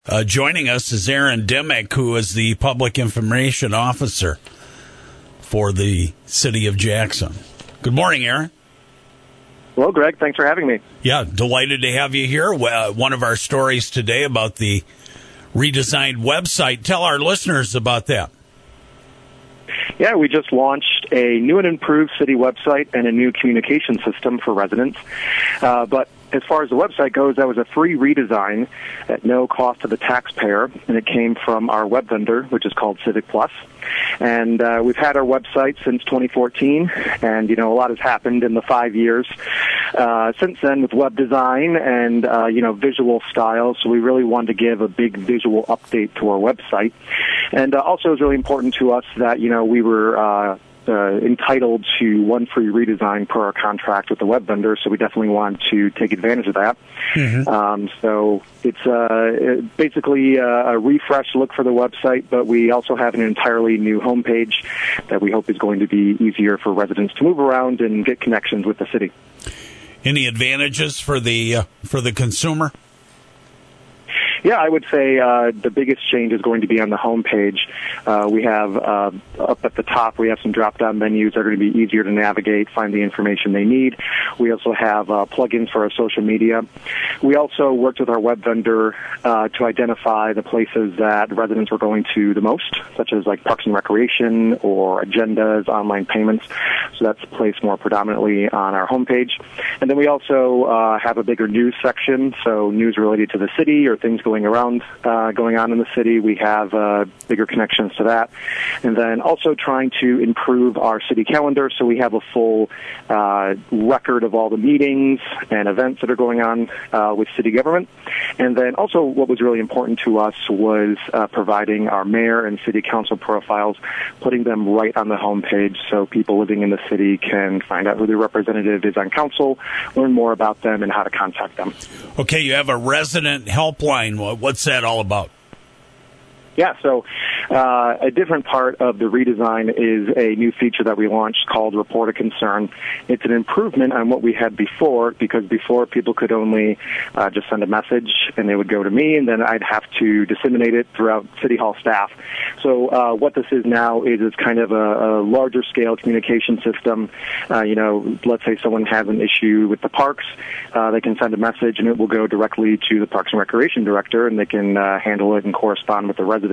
Joining us is Aaron Dimick, who is the Public Information Officer for the City of Jackson. Good morning, Aaron. Hello, Greg. Thanks for having me. Yeah, delighted to have you here. One of our stories today about the redesigned website. Tell our listeners about that. Yeah, we just launched a new and improved city website and a new communication system for residents. But as far as the website goes, that was a free redesign at no cost to the taxpayer, and it came from our web vendor, which is called Civic Plus. And we've had our website since 2014, and, a lot has happened in the 5 years since then with web design and, visual style. So we really wanted to give a big visual update to our website. And also it was really important to us that, we were entitled to one free redesign per our contract with the web vendor, so we definitely wanted to take advantage of that. Mm-hmm. So it's basically a refresh look for the website, but we also have an entirely new homepage that we hope is going to be easier for residents to move around and get connections with the city. Any advantages for the consumer? Yeah, I would say the biggest change is going to be on the homepage. We have up at the top, we have some drop-down menus that are going to be easier to navigate, find the information they need. We also have plugins for our social media. We also worked with our web vendor to identify the places that residents were going to the most, such as like Parks and Recreation or agendas, online payments. So that's placed more predominantly on our homepage. And then we also have a bigger news section, so news related to the city or things going on in the city. We have bigger connections to that. And then also trying to improve our city calendar, so we have a full record of all the meetings and events that are going on with city government. And then also what was really important to us was providing our mayor and city council profiles, putting them right on the homepage so people living in the city can find out who their representative is on council, learn more about them, and how to contact them. Okay, you have a resident helpline. What's that all about? Yeah, so a different part of the redesign is a new feature that we launched called Report a Concern. It's an improvement on what we had before, because before people could only just send a message and they would go to me, and then I'd have to disseminate it throughout City Hall staff. So what this is now is it's kind of a larger scale communication system. Let's say someone has an issue with the parks, they can send a message and it will go directly to the Parks and Recreation Director, and they can handle it and correspond with the resident.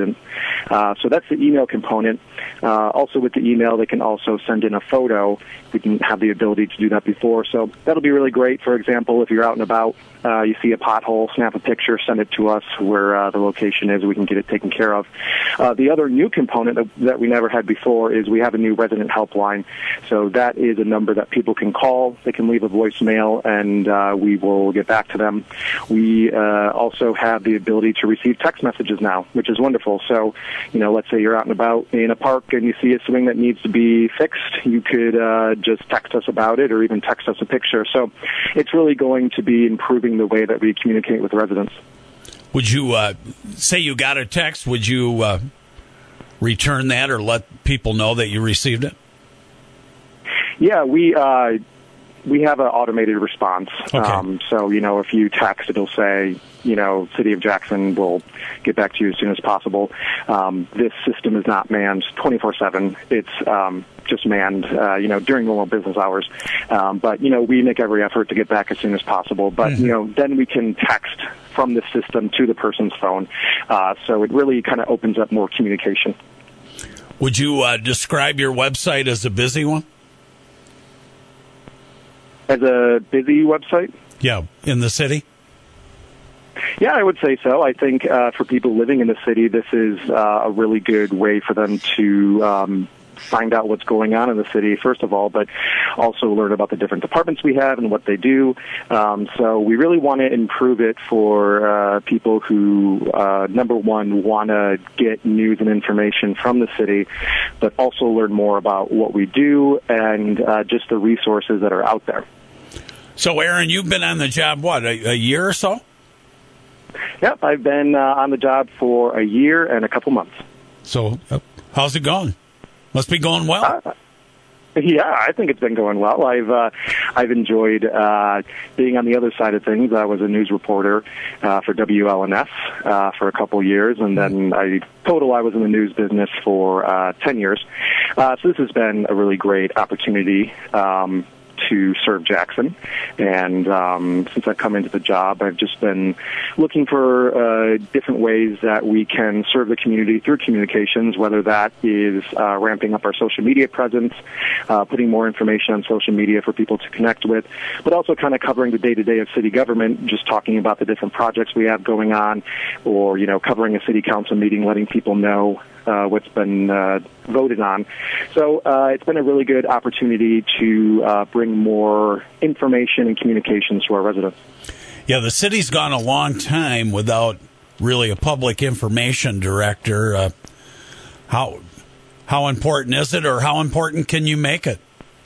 So that's the email component. Also with the email, they can also send in a photo. We didn't have the ability to do that before. So that'll be really great. For example, if you're out and about, you see a pothole, snap a picture, send it to us where the location is. We can get it taken care of. The other new component that we never had before is we have a new resident helpline. So that is a number that people can call. They can leave a voicemail, and we will get back to them. We also have the ability to receive text messages now, which is wonderful. So, let's say you're out and about in a park and you see a swing that needs to be fixed. You could just text us about it or even text us a picture. So it's really going to be improving the way that we communicate with residents. Would you say you got a text? Would you return that or let people know that you received it? Yeah, we have an automated response. Okay. So, if you text, it'll say, City of Jackson will get back to you as soon as possible. This system is not manned 24/7. It's just manned, during normal business hours. But, we make every effort to get back as soon as possible. But, Mm-hmm. Then we can text from the system to the person's phone. So it really kind of opens up more communication. Would you describe your website as a busy one? As a busy website? Yeah, in the city? Yeah, I would say so. I think for people living in the city, this is a really good way for them to find out what's going on in the city, first of all, but also learn about the different departments we have and what they do. So we really want to improve it for people who, number one, want to get news and information from the city, but also learn more about what we do and just the resources that are out there. So, Aaron, you've been on the job, a year or so? Yep, I've been on the job for a year and a couple months. So, how's it going? Must be going well. Yeah, I think it's been going well. I've enjoyed being on the other side of things. I was a news reporter for WLNS for a couple years, and then I was in the news business for 10 years. So this has been a really great opportunity to serve Jackson. And since I've come into the job, I've just been looking for different ways that we can serve the community through communications, whether that is ramping up our social media presence, putting more information on social media for people to connect with, but also kind of covering the day-to-day of city government, just talking about the different projects we have going on, or, covering a city council meeting, letting people know what's been voted on. So it's been a really good opportunity to bring more information and communications to our residents. Yeah, the city's gone a long time without really a public information director. How important is it, or how important can you make it?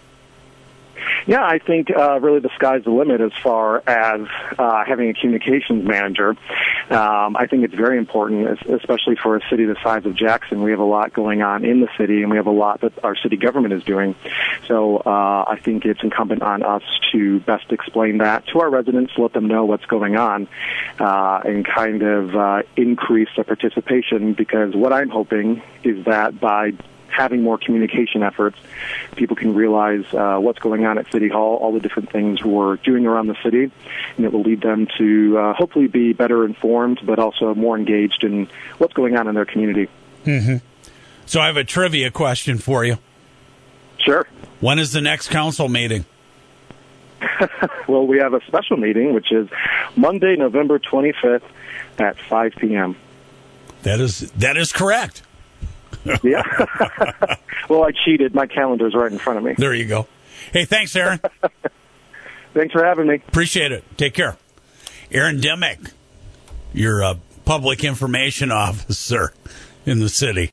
Yeah, I think really the sky's the limit as far as having a communications manager. I think it's very important, especially for a city the size of Jackson. We have a lot going on in the city, and we have a lot that our city government is doing. So I think it's incumbent on us to best explain that to our residents, let them know what's going on, and kind of increase the participation, because what I'm hoping is that by having more communication efforts, people can realize what's going on at City Hall, all the different things we're doing around the city, and it will lead them to hopefully be better informed, but also more engaged in what's going on in their community. Mm-hmm. So I have a trivia question for you. Sure. When is the next council meeting? Well, we have a special meeting, which is Monday, November 25th at 5 p.m. That is correct. Yeah. Well, I cheated. My calendar's right in front of me. There you go. Hey, thanks, Aaron. Thanks for having me. Appreciate it. Take care. Aaron Dimick, your public information officer in the city.